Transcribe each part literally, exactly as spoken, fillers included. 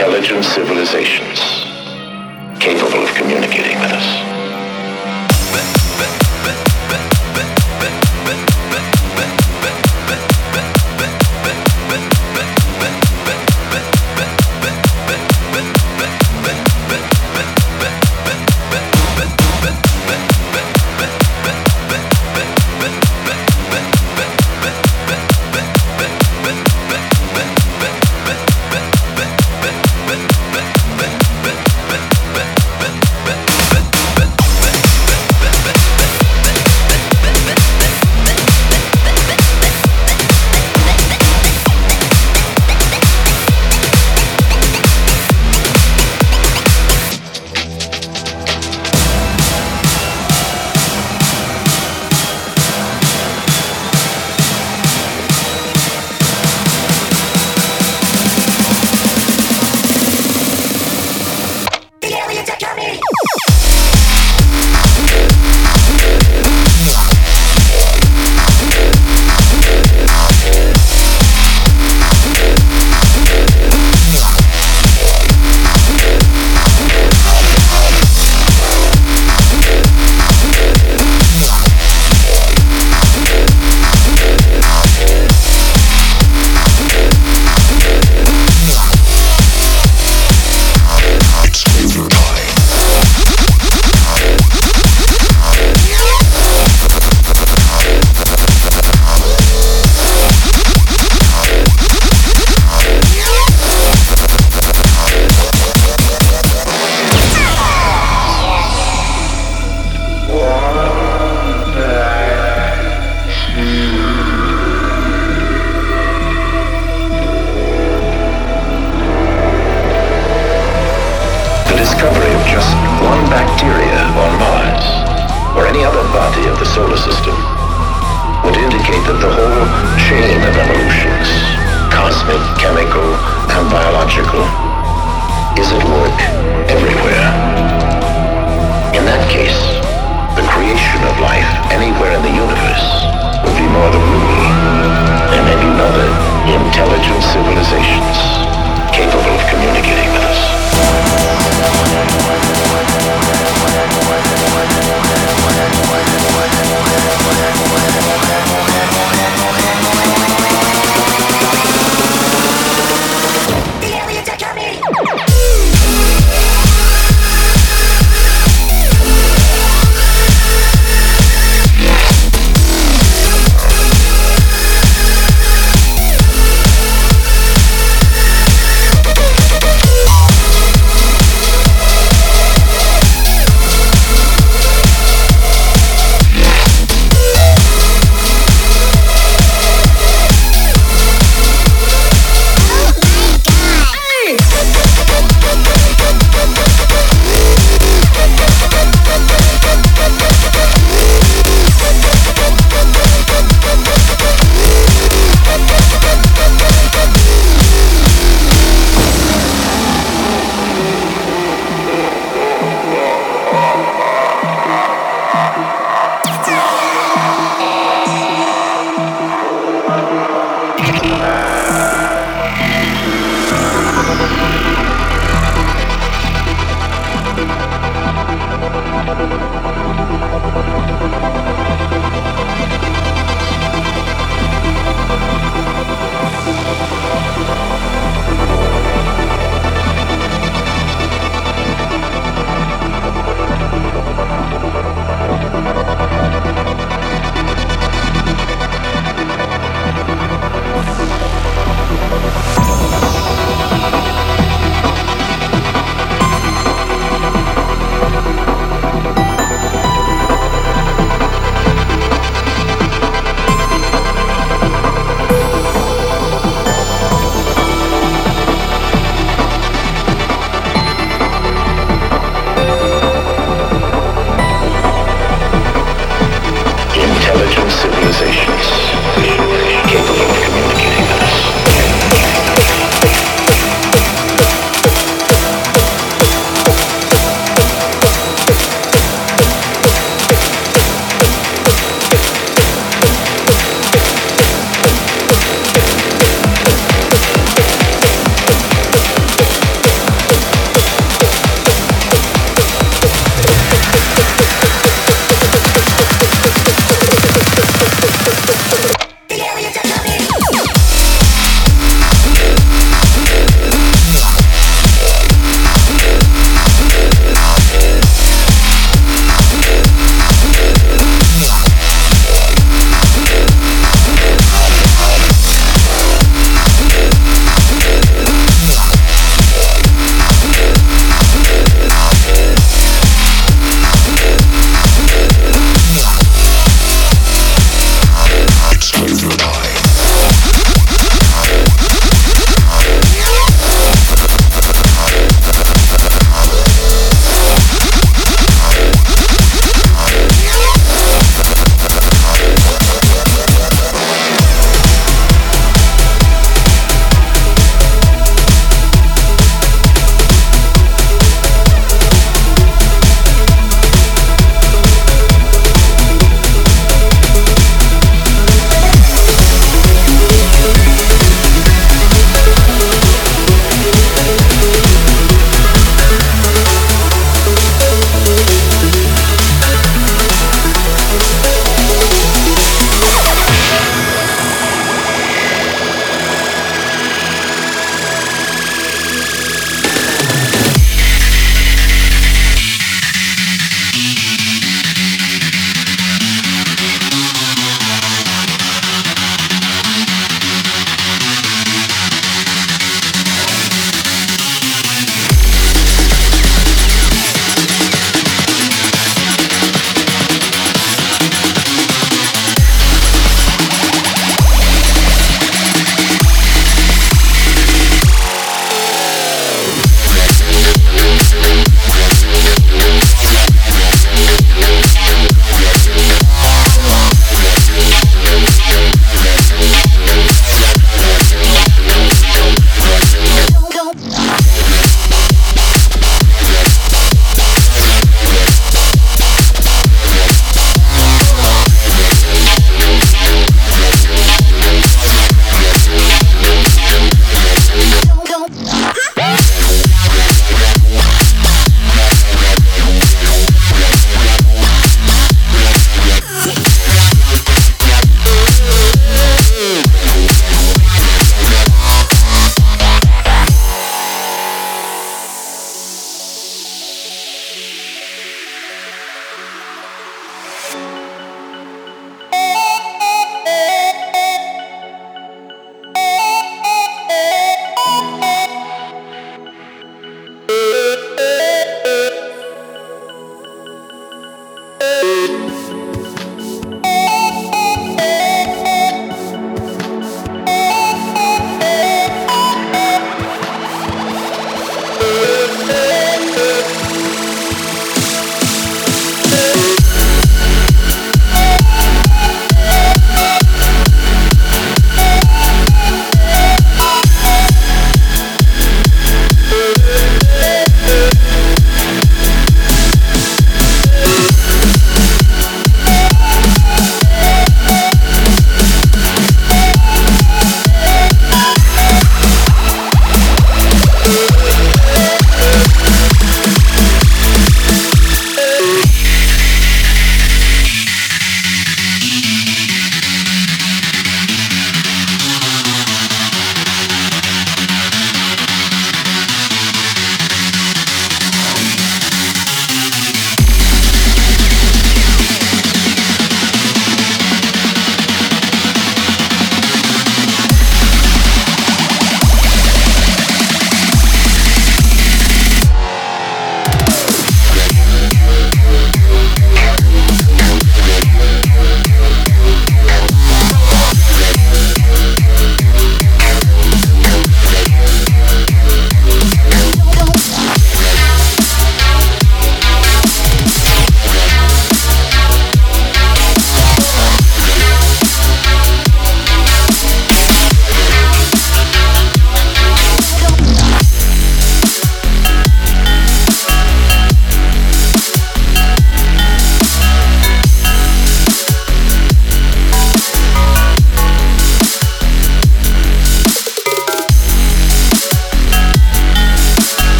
intelligent civilizations capable of communicating with us. The alien take me!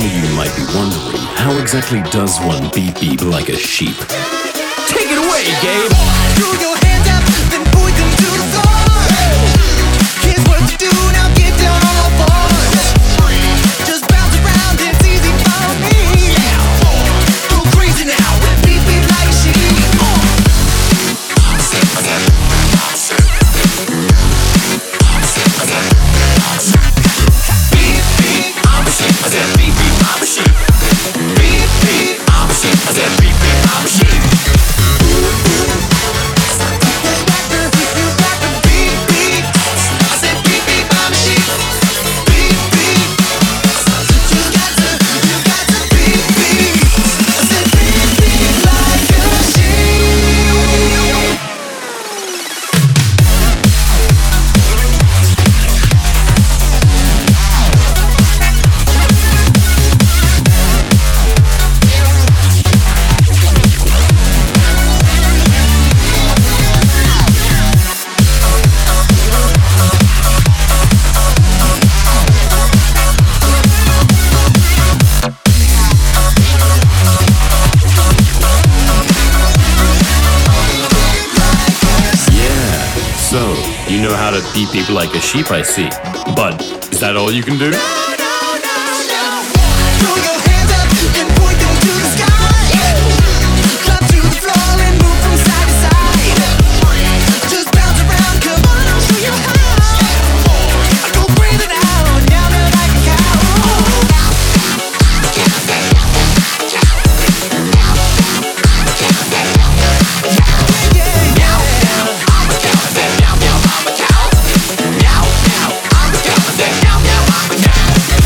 you might be wondering, how exactly does one beep beep like a sheep? Take it away, Gabe! Throw your hands up, then point them to the floor. Here's what you do, now get down on all fours. Just bounce around, it's easy for me. Go crazy now, beep beep like a sheep. Beep beep, I'm a sheep. I said beep beep, I'm a sheep. Beep beep, I'm a sheep. I said beep beep, I'm a sheep. You know how to beep beep like a sheep, I see. But is that all you can do? Meow, meow, I'm a cow. Meow, meow, I'm a cow.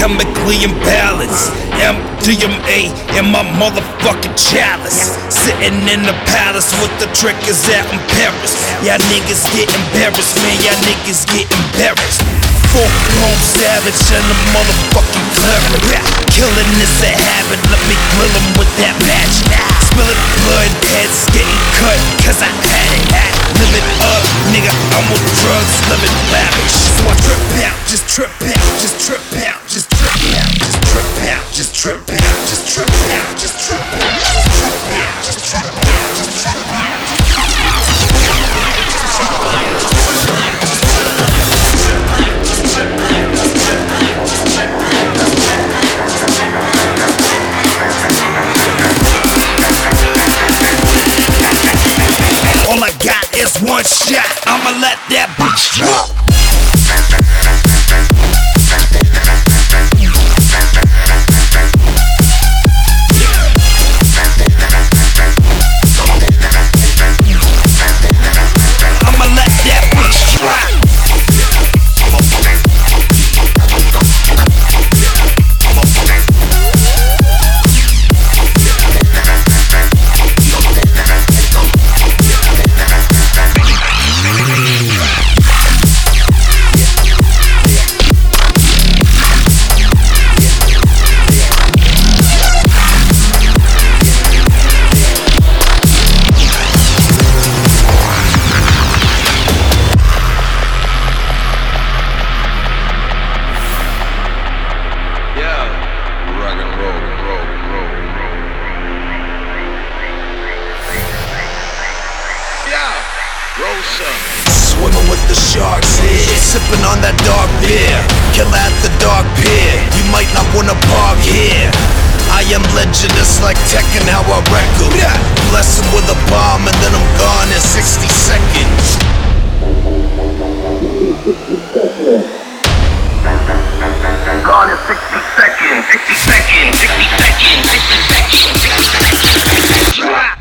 chemically imbalanced. M D M A in my motherfucking chalice. Sitting in the palace with the trickers out in Paris. Y'all niggas get embarrassed, man, y'all niggas get embarrassed. Full blown savage and a motherfucking clever. Killing is a habit, let me grill him with that match. Spilling blood, heads getting cut, cause I had it. Live it up, nigga, I'm on drugs, living lavish. So I trip out, just trip out, just trip out, just trip out, just trip out, just trip out, just trip out, just trip out, just trip out, just trip out, just trip out. All I got is one shot, I'ma let that bitch drop. I'ma let that bitch drop. Swimming with the sharks here, sipping on that dark beer. Kill at the dark pier, you might not wanna park here. I am legend, it's like Tekken how I wreck 'em. Bless 'em with a bomb and then I'm gone in sixty seconds. Gone in sixty seconds, sixty seconds, sixty seconds, sixty seconds, sixty seconds.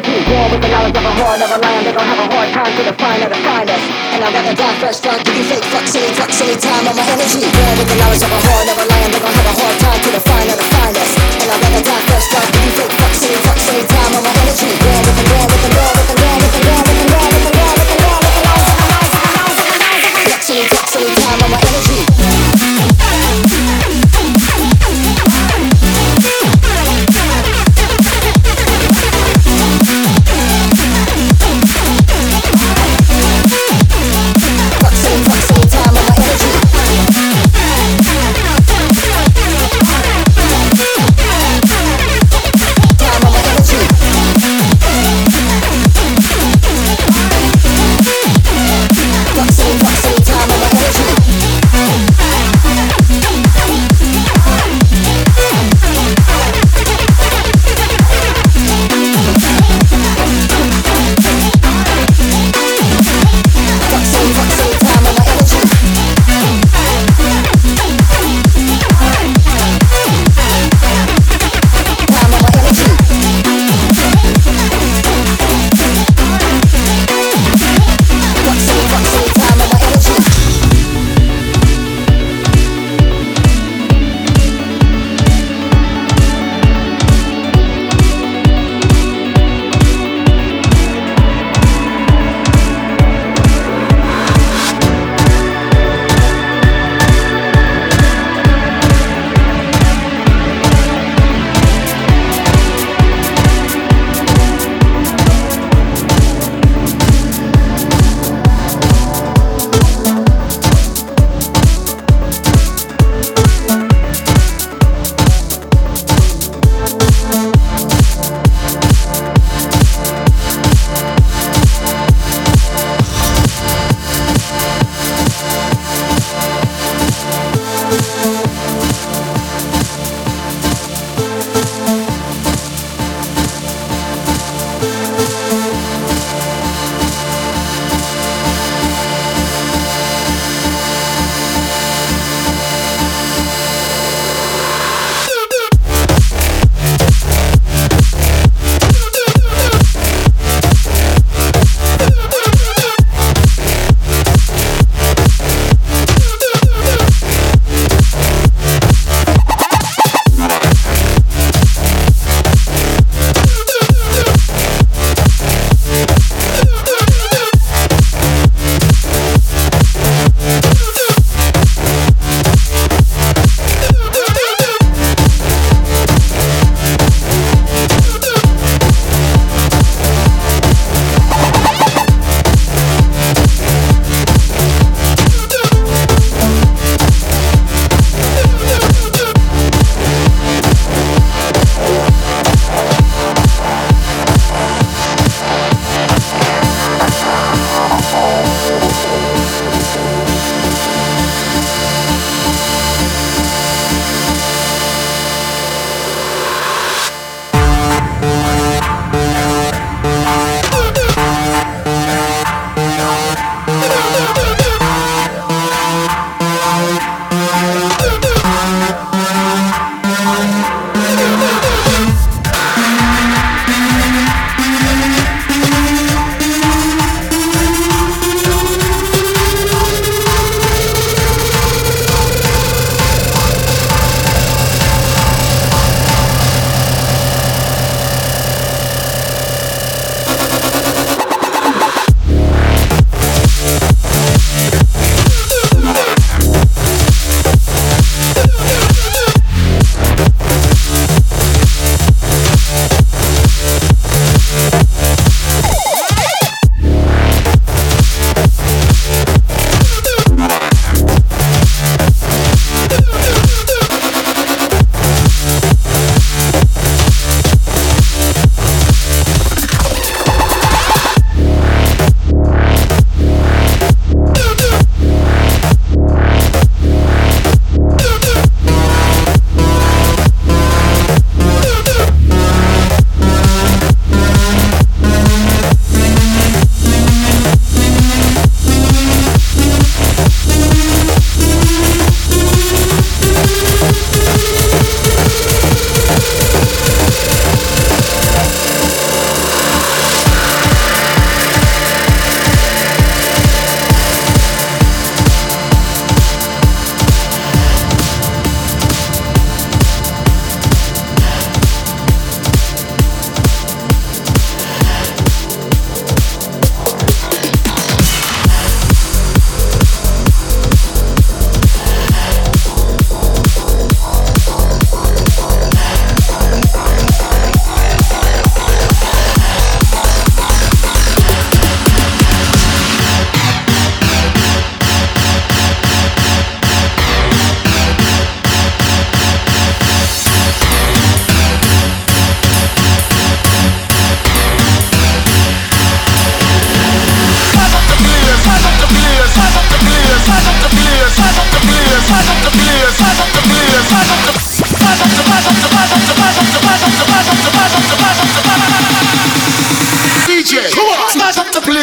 energy. Born with the knowledge of a whore, never lion. They gon' have a hard time to define of the finest. And I'd rather die fresh, fuck, give you fake fuck, silly fuck, silly time on my energy. Born with the knowledge of a whore, never lion. They gon' have a hard time to define of the finest. And I'd rather die fresh, fuck, give you fake fuck, silly fuck, silly time on my energy. Born with the, born with the, born with the, born with the, born with the, born with the, born with the, born with the, born with the, born with the, born with the, born with the, fuck, silly fuck, silly time on my energy. Fuck, silly, fuck, silly time on my energy.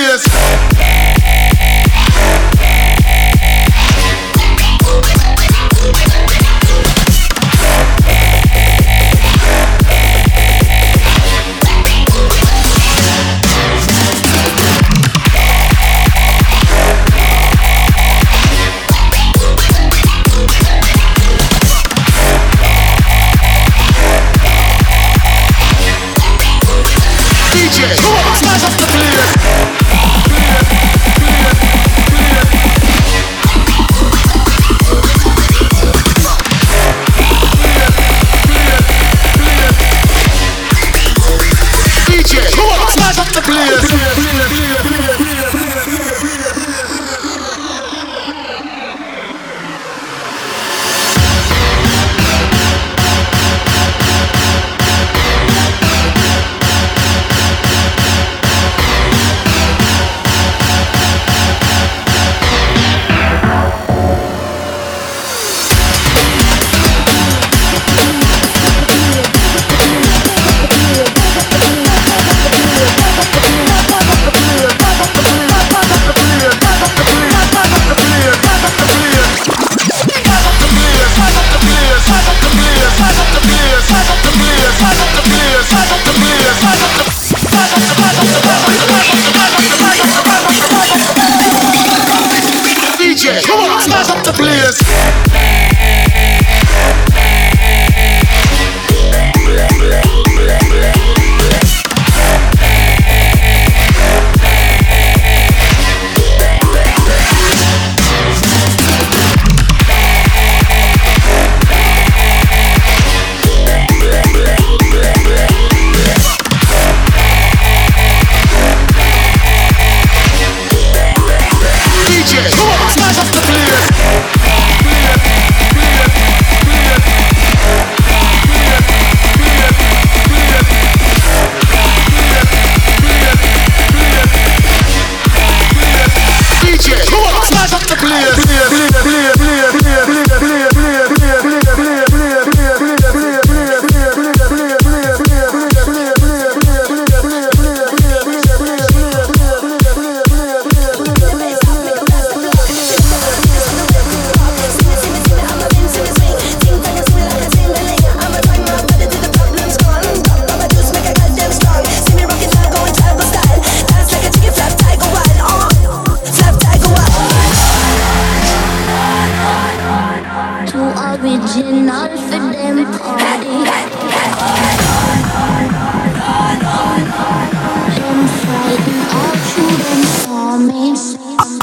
place. Smash up the place. D J, come on, smash up the place. D J, come on, smash up the place. Original for them party. Them fighting all through them stormies.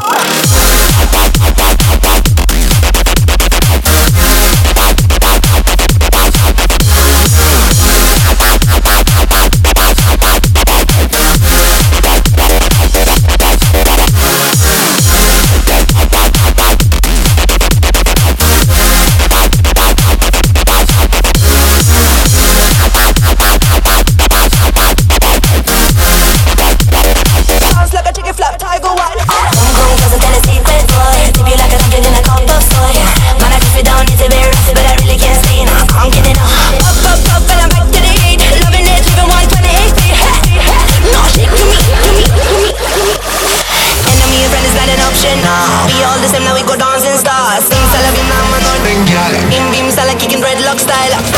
We all the same, now we go dancing stars. Sing Salavina, man, all bring Beam beam, Salah kicking dreadlock style.